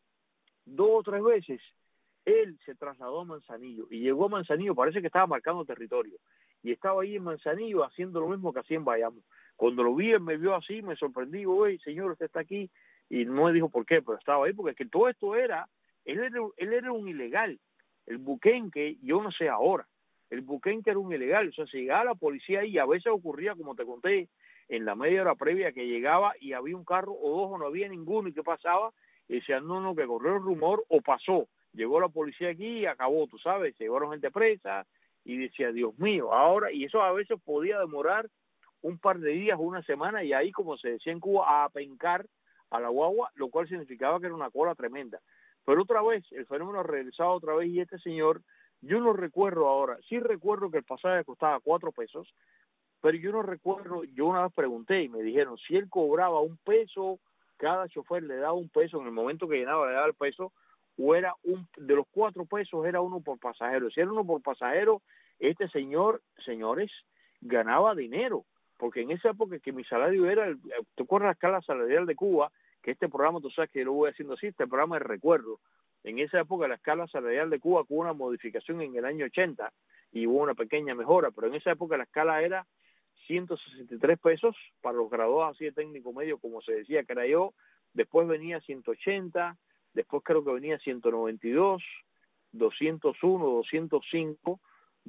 2 o 3 veces, él se trasladó a Manzanillo y llegó a Manzanillo, parece que estaba marcando territorio, y estaba ahí en Manzanillo haciendo lo mismo que hacía en Bayamo. Cuando lo vi, él me vio así, me sorprendí, oye, señor, usted está aquí, y no me dijo por qué, pero estaba ahí, porque es que todo esto él era un ilegal. El buquenque, yo no sé ahora, el buquenque era un ilegal, o sea, se llegaba la policía ahí, y a veces ocurría, como te conté, en la media hora previa que llegaba y había un carro o 2 o no había ninguno, y ¿qué pasaba? Y decían, no, que corrió el rumor o pasó. Llegó la policía aquí y acabó, tú sabes, se llevaron gente presa y decía, Dios mío, ahora, y eso a veces podía demorar un par de días, una semana, y ahí, como se decía en Cuba, a pencar a la guagua, lo cual significaba que era una cola tremenda. Pero otra vez, el fenómeno ha regresado otra vez, y este señor, yo no recuerdo ahora, sí recuerdo que el pasaje costaba 4 pesos, pero yo no recuerdo, yo una vez pregunté y me dijeron, si él cobraba 1 peso, cada chofer le daba 1 peso, en el momento que llenaba le daba el peso, o era de los 4 pesos era 1 por pasajero. Si era 1 por pasajero, este señor, señores, ganaba dinero, porque en esa época que mi salario era, ¿te acuerdas la escala salarial de Cuba? Que este programa, tú sabes que yo lo voy haciendo así, este programa de recuerdo. En esa época la escala salarial de Cuba hubo una modificación en el año 80 y hubo una pequeña mejora, pero en esa época la escala era 163 pesos para los graduados así de técnico medio, como se decía que era yo. Después venía 180, después creo que venía 192, 201, 205,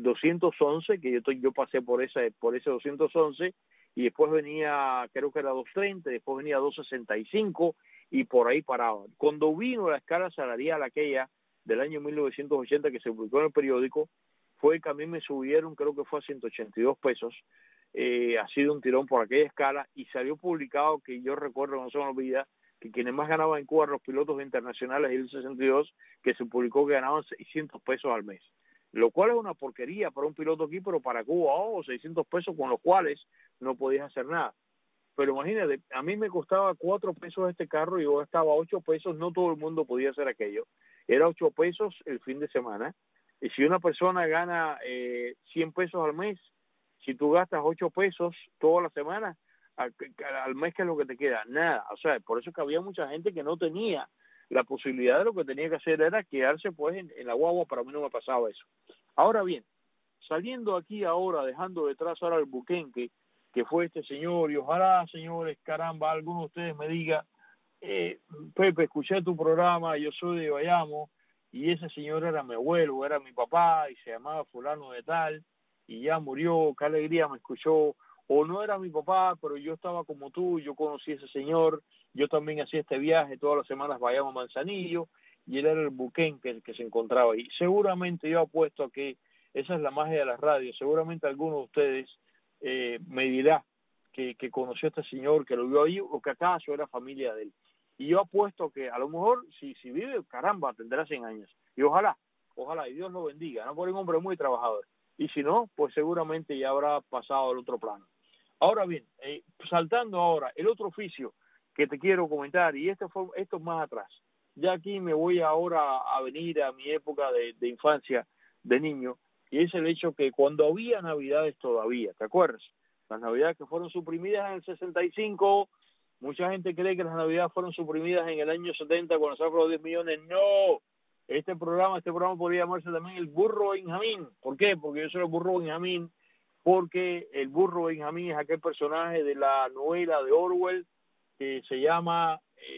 211, que yo pasé por ese 211, y después venía, creo que era 230, después venía 265, y por ahí paraba. Cuando vino la escala salarial aquella del año 1980 que se publicó en el periódico, fue que a mí me subieron, creo que fue a 182 pesos, ha sido un tirón por aquella escala, y salió publicado, que yo recuerdo, no se me olvida, que quienes más ganaban en Cuba eran los pilotos internacionales, y el 62, que se publicó que ganaban 600 pesos al mes, lo cual es una porquería para un piloto aquí, pero para Cuba, 600 pesos con los cuales no podías hacer nada. Pero imagínate, a mí me costaba 4 pesos este carro y yo gastaba 8 pesos, no todo el mundo podía hacer aquello, era 8 pesos el fin de semana, y si una persona gana 100 pesos al mes, si tú gastas 8 pesos toda la semana, al mes, ¿qué es lo que te queda? Nada. O sea, por eso que había mucha gente que no tenía la posibilidad, de lo que tenía que hacer era quedarse pues en la guagua. Para mí no me pasaba eso. Ahora bien, saliendo aquí ahora, dejando detrás ahora el buquenque, que fue este señor, y ojalá, señores, caramba, alguno de ustedes me diga, Pepe, escuché tu programa, yo soy de Bayamo, y ese señor era mi abuelo, era mi papá, y se llamaba fulano de tal, y ya murió, qué alegría me escuchó, o no era mi papá, pero yo estaba como tú, yo conocí a ese señor, yo también hacía este viaje todas las semanas, Bayamo Manzanillo, y él era el buquenque que se encontraba ahí. Seguramente yo apuesto a que esa es la magia de la radio, seguramente alguno de ustedes me dirá que conoció a este señor, que lo vio ahí, o que acaso era familia de él. Y yo apuesto que a lo mejor, si vive, caramba, tendrá 100 años. Y ojalá, y Dios lo bendiga, ¿no? Por un hombre muy trabajador. Y si no, pues seguramente ya habrá pasado al otro plano. Ahora bien, saltando ahora, el otro oficio que te quiero comentar, y esto es más atrás. Ya aquí me voy ahora a venir a mi época de infancia, de niño, y es el hecho que cuando había navidades todavía, ¿te acuerdas? Las navidades que fueron suprimidas en el 65, mucha gente cree que las navidades fueron suprimidas en el año 70 cuando se fueron los 10 millones. ¡No! Este programa podría llamarse también el burro Benjamín. ¿Por qué? Porque yo soy el burro Benjamín, porque el burro Benjamín es aquel personaje de la novela de Orwell que se llama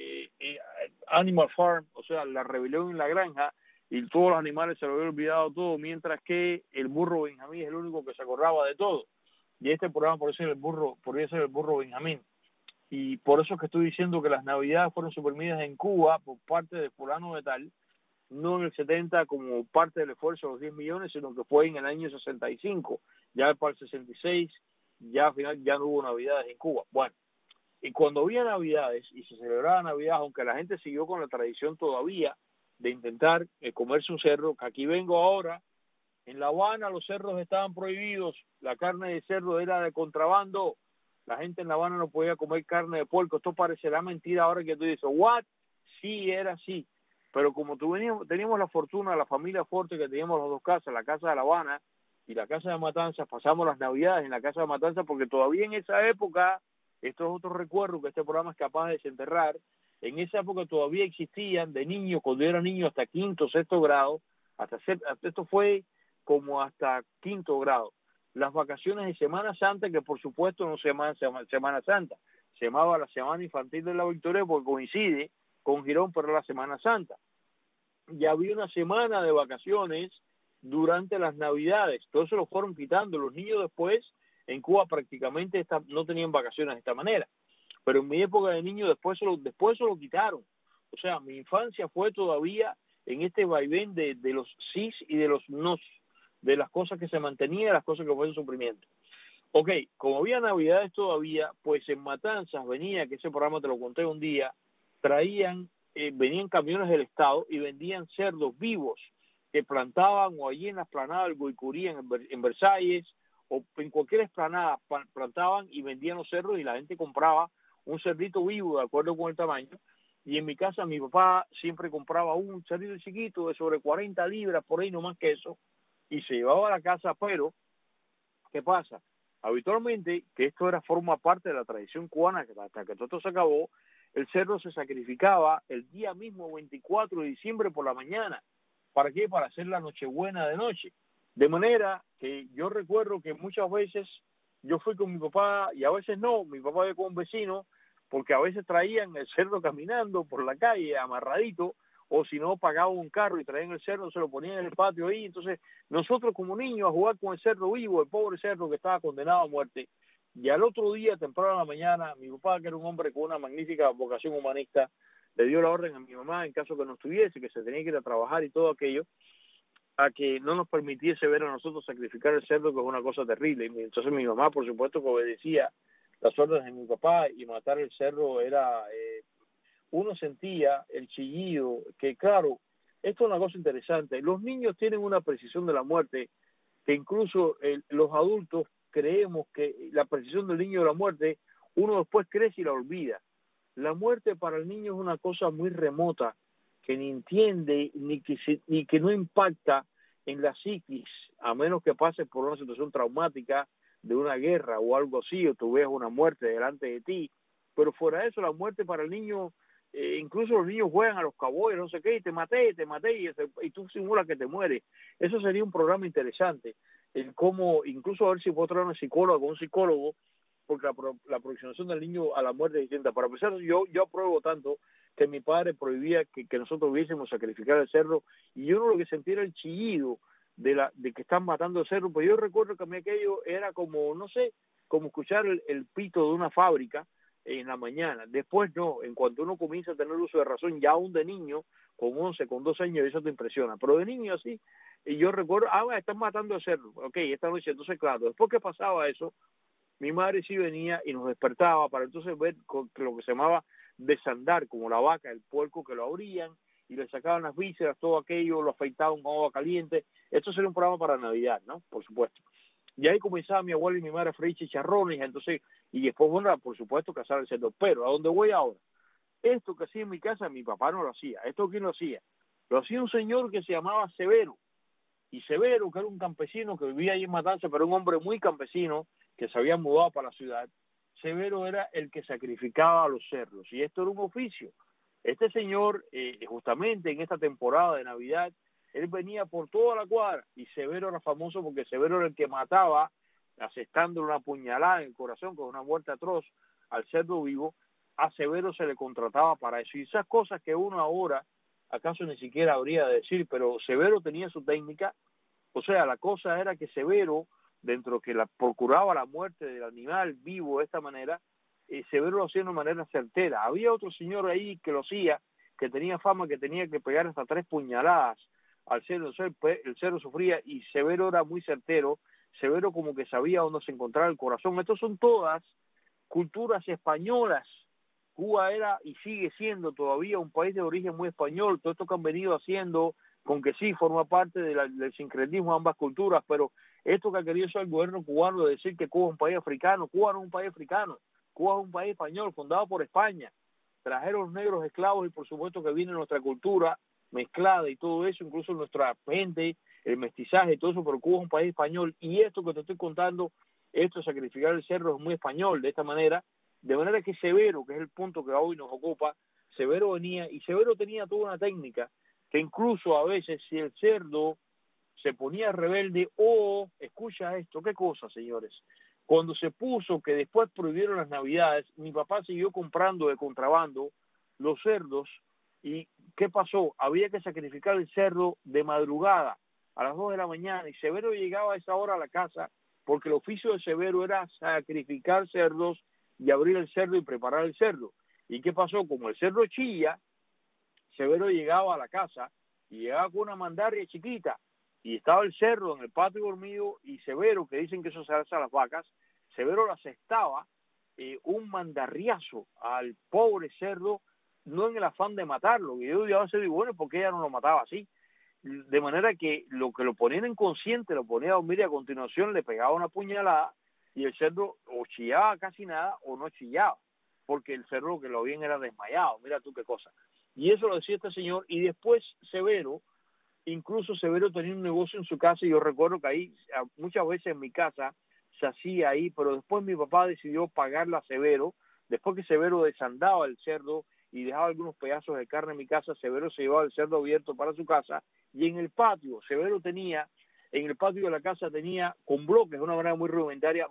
Animal Farm, o sea, la rebelión en la granja, y todos los animales se lo habían olvidado todo, mientras que el burro Benjamín es el único que se acordaba de todo. Y este programa podría ser el burro Benjamín. Y por eso es que estoy diciendo que las navidades fueron suprimidas en Cuba por parte de fulano de tal, no en el 70 como parte del esfuerzo de los 10 millones, sino que fue en el año 65. Ya para el 66, ya al final ya no hubo navidades en Cuba. Bueno, y cuando había navidades y se celebraba Navidad, aunque la gente siguió con la tradición todavía de intentar comerse un cerdo, que aquí vengo ahora, en La Habana los cerdos estaban prohibidos, la carne de cerdo era de contrabando, la gente en La Habana no podía comer carne de puerco. Esto parecerá mentira ahora que tú dices, ¿what? Sí, era así. Pero como teníamos la fortuna, la familia Forte, que teníamos las dos casas, la casa de La Habana y la casa de Matanzas, pasamos las navidades en la casa de Matanzas, porque todavía en esa época, esto es otro recuerdo que este programa es capaz de desenterrar, en esa época todavía existían de niño, cuando yo era niño hasta quinto, sexto grado, esto fue como hasta quinto grado, las vacaciones de Semana Santa, que por supuesto no se llamaban Semana Santa, se llamaba la Semana Infantil de la Victoria porque coincide con Girón, pero la Semana Santa. Ya había una semana de vacaciones durante las Navidades, todo eso lo fueron quitando. Los niños después en Cuba prácticamente no tenían vacaciones de esta manera, pero en mi época de niño después se lo quitaron. O sea, mi infancia fue todavía en este vaivén de los sís y de los nos, de las cosas que se mantenían y las cosas que fueron sufrimiento. Ok, como había Navidades todavía, pues en Matanzas venía, que ese programa te lo conté un día, venían camiones del Estado y vendían cerdos vivos que plantaban o allí en la explanada del Goicurí, en Versalles, o en cualquier explanada plantaban y vendían los cerdos y la gente compraba un cerdito vivo de acuerdo con el tamaño. Y en mi casa mi papá siempre compraba un cerdito chiquito de sobre 40 libras, por ahí no más que eso, y se llevaba a la casa. Pero ¿qué pasa? Habitualmente, que esto forma parte de la tradición cubana, que hasta que todo esto se acabó, el cerdo se sacrificaba el día mismo, 24 de diciembre por la mañana. ¿Para qué? Para hacer la Nochebuena de noche. De manera que yo recuerdo que muchas veces yo fui con mi papá y a veces no, mi papá iba con un vecino, porque a veces traían el cerdo caminando por la calle, amarradito, o si no, pagaban un carro y traían el cerdo, se lo ponían en el patio ahí. Entonces, nosotros como niños a jugar con el cerdo vivo, el pobre cerdo que estaba condenado a muerte. Y al otro día, temprano en la mañana, mi papá, que era un hombre con una magnífica vocación humanista, le dio la orden a mi mamá, en caso que no estuviese, que se tenía que ir a trabajar y todo aquello, a que no nos permitiese ver a nosotros sacrificar el cerdo, que es una cosa terrible. Y entonces mi mamá, por supuesto, que obedecía las órdenes de mi papá, y matar el cerdo era... uno sentía el chillido, que claro, esto es una cosa interesante. Los niños tienen una precisión de la muerte que incluso los adultos creemos que la precisión del niño de la muerte, uno después crece y la olvida. La muerte para el niño es una cosa muy remota, que ni entiende, ni que no impacta en la psiquis, a menos que pase por una situación traumática de una guerra o algo así, o tú veas una muerte delante de ti. Pero fuera de eso, la muerte para el niño, incluso los niños juegan a los cowboys, no sé qué, y te maté, y tú simulas que te mueres. Eso sería un programa interesante, el cómo, incluso a ver si puedo traer una psicóloga o un psicólogo, porque la aproximación del niño a la muerte es distinta. Para empezar, yo apruebo tanto que mi padre prohibía que nosotros hubiésemos sacrificar el cerdo, y yo no lo que sentía era el chillido de que están matando el cerdo. Pues yo recuerdo que a mí aquello era como, no sé, como escuchar el pito de una fábrica en la mañana. Después no, en cuanto uno comienza a tener uso de razón, ya aún de niño, con 11, con 12 años, eso te impresiona, pero de niño así. Y yo recuerdo, están matando el cerdo, ok, esta noche. Entonces claro, después que pasaba eso, mi madre sí venía y nos despertaba para entonces ver lo que se llamaba desandar, como la vaca, el puerco, que lo abrían y le sacaban las vísceras, todo aquello, lo afeitaban con agua caliente. Esto sería un programa para Navidad, ¿no? Por supuesto. Y ahí comenzaba mi abuela y mi madre a freír chicharrones, entonces, y después, bueno, por supuesto, cazar el cerdo. Pero, ¿a dónde voy ahora? Esto que hacía en mi casa, mi papá no lo hacía. ¿Esto quién lo hacía? Lo hacía un señor que se llamaba Severo. Y Severo, que era un campesino que vivía ahí en Matanza, pero un hombre muy campesino, que se había mudado para la ciudad. Severo era el que sacrificaba a los cerdos, y esto era un oficio. Este señor, justamente en esta temporada de Navidad, él venía por toda la cuadra, y Severo era famoso porque Severo era el que mataba, asestándole una puñalada en el corazón, con una muerte atroz, al cerdo vivo. A Severo se le contrataba para eso. Y esas cosas que uno ahora, acaso ni siquiera habría de decir, pero Severo tenía su técnica. O sea, la cosa era que Severo, dentro que procuraba la muerte del animal vivo de esta manera, Severo lo hacía de una manera certera. Había otro señor ahí que lo hacía, que tenía fama, que tenía que pegar hasta 3 puñaladas al cerdo. El cerdo sufría, y Severo era muy certero. Severo como que sabía dónde se encontraba el corazón. Estas son todas culturas españolas. Cuba era y sigue siendo todavía un país de origen muy español. Todo esto que han venido haciendo, con que sí forma parte del sincretismo de ambas culturas, pero esto que ha querido hacer el gobierno cubano de decir que Cuba es un país africano. Cuba no es un país africano, Cuba es un país español, fundado por España. Trajeron los negros esclavos, y por supuesto que viene nuestra cultura mezclada y todo eso, incluso nuestra gente, el mestizaje y todo eso, pero Cuba es un país español. Y esto que te estoy contando, esto de sacrificar el cerdo, es muy español de esta manera. De manera que Severo, que es el punto que hoy nos ocupa, Severo venía, y Severo tenía toda una técnica, que incluso a veces si el cerdo se ponía rebelde, escucha esto, qué cosa, señores, cuando se puso que después prohibieron las navidades, mi papá siguió comprando de contrabando los cerdos. ¿Y qué pasó? Había que sacrificar el cerdo de madrugada, a las 2 de la mañana, y Severo llegaba a esa hora a la casa, porque el oficio de Severo era sacrificar cerdos y abrir el cerdo y preparar el cerdo. ¿Y qué pasó? Como el cerdo chilla, Severo llegaba a la casa y llegaba con una mandarria chiquita, y estaba el cerdo en el patio dormido, y Severo, que dicen que eso se hace a las vacas, Severo le asestaba un mandarriazo al pobre cerdo, no en el afán de matarlo. Y yo a veces digo, bueno, ¿por qué ella no lo mataba así? De manera que lo ponían inconsciente, lo ponía a dormir, y a continuación le pegaba una puñalada, y el cerdo o chillaba casi nada o no chillaba, porque el cerdo que lo habían era desmayado. Mira tú qué cosa. Y eso lo decía este señor. Y después Severo, incluso Severo tenía un negocio en su casa, y yo recuerdo que ahí, muchas veces en mi casa se hacía ahí, pero después mi papá decidió pagarle a Severo. Después que Severo desandaba el cerdo y dejaba algunos pedazos de carne en mi casa, Severo se llevaba el cerdo abierto para su casa, y en el patio, Severo tenía, en el patio de la casa tenía, con bloques, de una manera muy rudimentaria,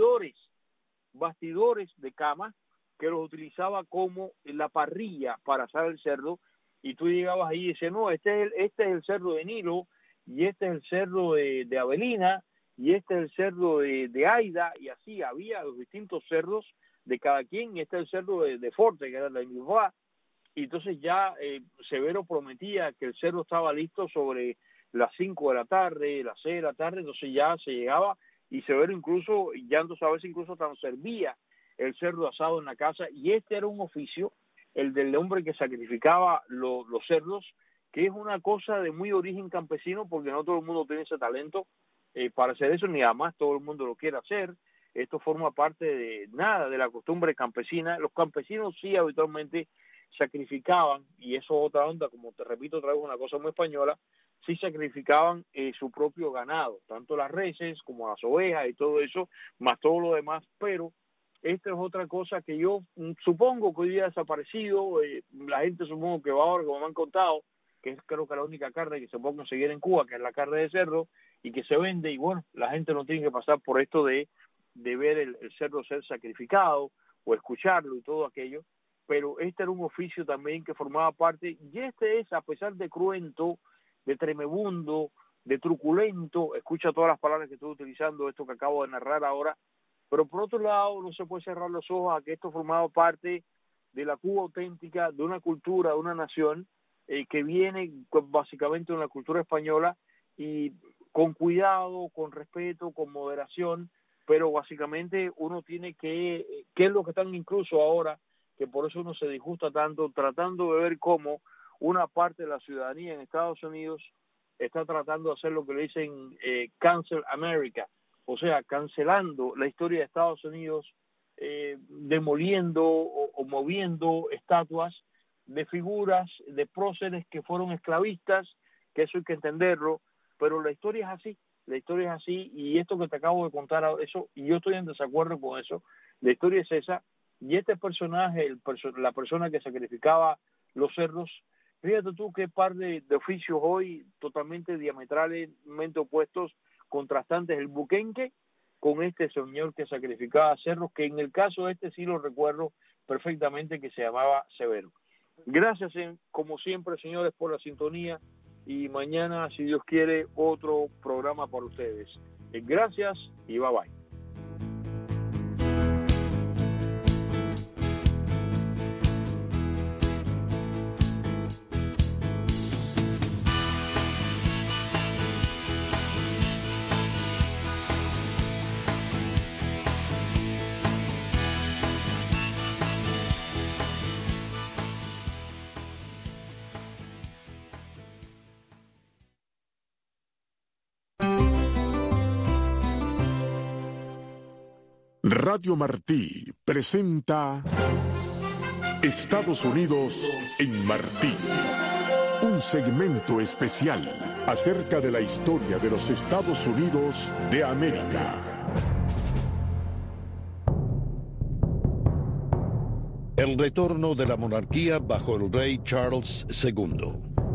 bastidores de cama, que los utilizaba como la parrilla para asar el cerdo. Y tú llegabas ahí y decías, no, este es el cerdo de Nilo, y este es el cerdo de Avelina, y este es el cerdo de Aida, y así había los distintos cerdos de cada quien, y este es el cerdo de Forte, que era de mi papá. Y entonces ya Severo prometía que el cerdo estaba listo sobre las 5 de la tarde, las 6 de la tarde, entonces ya se llegaba, y Severo incluso, ya entonces a veces incluso hasta nos servía el cerdo asado en la casa. Y este era un oficio, el del hombre que sacrificaba los cerdos, que es una cosa de muy origen campesino, porque no todo el mundo tiene ese talento para hacer eso, ni además todo el mundo lo quiere hacer. Esto forma parte de la costumbre campesina. Los campesinos sí habitualmente sacrificaban, y eso es otra onda, como te repito otra vez, una cosa muy española, sí sacrificaban su propio ganado, tanto las reses como las ovejas y todo eso, más todo lo demás. Pero esta es otra cosa que yo supongo que hoy día ha desaparecido. La gente supongo que va ahora, como me han contado, que es creo que la única carne que se puede conseguir en Cuba, que es la carne de cerdo, y que se vende, y bueno, la gente no tiene que pasar por esto de ver el cerdo ser sacrificado o escucharlo y todo aquello. Pero este era un oficio también que formaba parte, y este es, a pesar de cruento, de tremebundo, de truculento, escucha todas las palabras que estoy utilizando, esto que acabo de narrar ahora, pero por otro lado no se puede cerrar los ojos a que esto formaba parte de la Cuba auténtica, de una cultura, de una nación que viene básicamente de una cultura española, y con cuidado, con respeto, con moderación, pero básicamente uno tiene que es lo que están incluso ahora, que por eso uno se disgusta tanto, tratando de ver cómo una parte de la ciudadanía en Estados Unidos está tratando de hacer lo que le dicen Cancel America, o sea, cancelando la historia de Estados Unidos, demoliendo o moviendo estatuas de figuras, de próceres que fueron esclavistas, que eso hay que entenderlo, pero la historia es así, y esto que te acabo de contar, eso, y yo estoy en desacuerdo con eso, la historia es esa. Y este personaje, la persona que sacrificaba los cerdos, fíjate tú qué par de oficios hoy totalmente diametralmente opuestos, contrastantes, el buquenque con este señor que sacrificaba cerdos, que en el caso este sí lo recuerdo perfectamente, que se llamaba Severo. Gracias, como siempre, señores, por la sintonía, y mañana, si Dios quiere, otro programa para ustedes. Gracias y bye bye. Radio Martí presenta Estados Unidos en Martí, un segmento especial acerca de la historia de los Estados Unidos de América. El El retorno de la monarquía bajo el rey Charles II.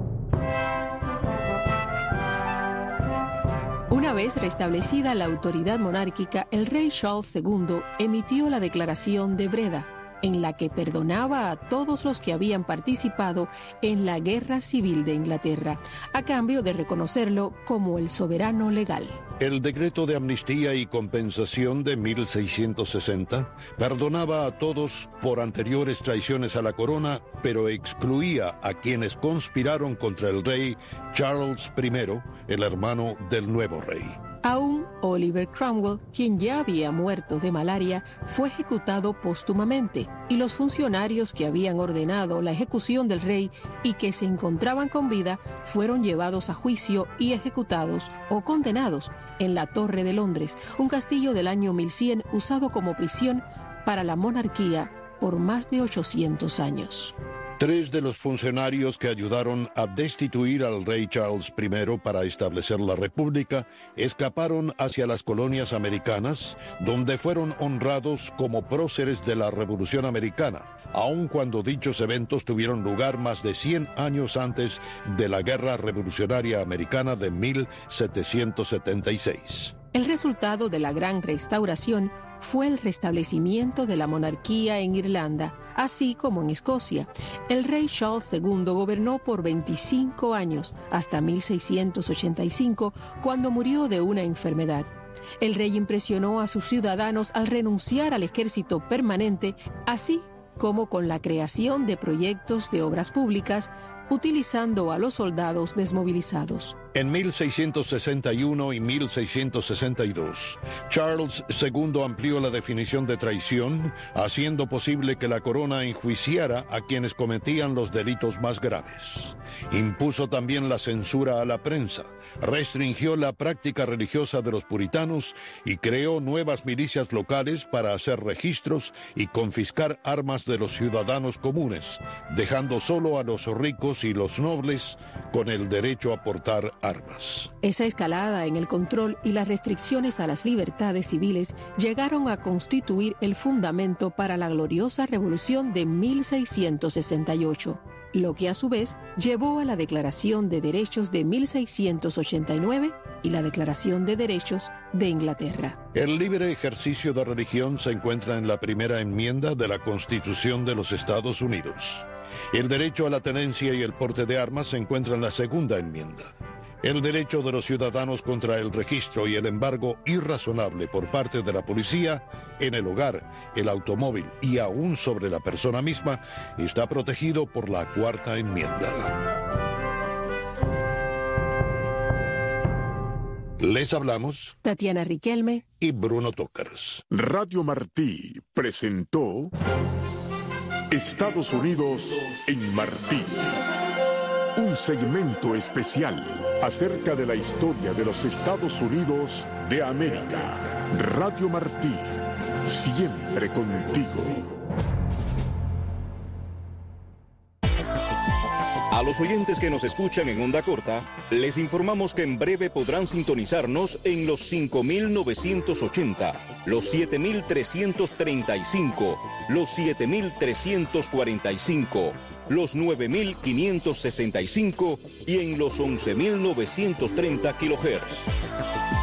Una vez restablecida la autoridad monárquica, el rey Charles II emitió la Declaración de Breda, en la que perdonaba a todos los que habían participado en la Guerra Civil de Inglaterra, a cambio de reconocerlo como el soberano legal. El decreto de amnistía y compensación de 1660 perdonaba a todos por anteriores traiciones a la corona, pero excluía a quienes conspiraron contra el rey Charles I, el hermano del nuevo rey. Aún Oliver Cromwell, quien ya había muerto de malaria, fue ejecutado póstumamente, y los funcionarios que habían ordenado la ejecución del rey y que se encontraban con vida fueron llevados a juicio y ejecutados o condenados en la Torre de Londres, un castillo del año 1100 usado como prisión para la monarquía por más de 800 años. 3 de los funcionarios que ayudaron a destituir al rey Charles I para establecer la República escaparon hacia las colonias americanas, donde fueron honrados como próceres de la Revolución Americana, aun cuando dichos eventos tuvieron lugar más de 100 años antes de la Guerra Revolucionaria Americana de 1776. El resultado de la Gran Restauración fue el restablecimiento de la monarquía en Irlanda, así como en Escocia. El rey Charles II gobernó por 25 años, hasta 1685, cuando murió de una enfermedad. El rey impresionó a sus ciudadanos al renunciar al ejército permanente, así como con la creación de proyectos de obras públicas, utilizando a los soldados desmovilizados. En 1661 y 1662, Charles II amplió la definición de traición, haciendo posible que la corona enjuiciara a quienes cometían los delitos más graves. Impuso también la censura a la prensa, restringió la práctica religiosa de los puritanos y creó nuevas milicias locales para hacer registros y confiscar armas de los ciudadanos comunes, dejando solo a los ricos y los nobles con el derecho a portar armas. Esa escalada en el control y las restricciones a las libertades civiles llegaron a constituir el fundamento para la gloriosa Revolución de 1668, lo que a su vez llevó a la Declaración de Derechos de 1689 y la Declaración de Derechos de Inglaterra. El libre ejercicio de religión se encuentra en la primera enmienda de la Constitución de los Estados Unidos. El derecho a la tenencia y el porte de armas se encuentra en la segunda enmienda. El derecho de los ciudadanos contra el registro y el embargo irrazonable por parte de la policía en el hogar, el automóvil y aún sobre la persona misma está protegido por la cuarta enmienda. Les hablamos Tatiana Riquelme y Bruno Tócars. Radio Martí presentó Estados Unidos en Martí. Un segmento especial acerca de la historia de los Estados Unidos de América. Radio Martí, siempre contigo. A los oyentes que nos escuchan en onda corta, les informamos que en breve podrán sintonizarnos en los 5.980, los 7.335, los 7.345, los 9.565 y en los 11.930 kHz.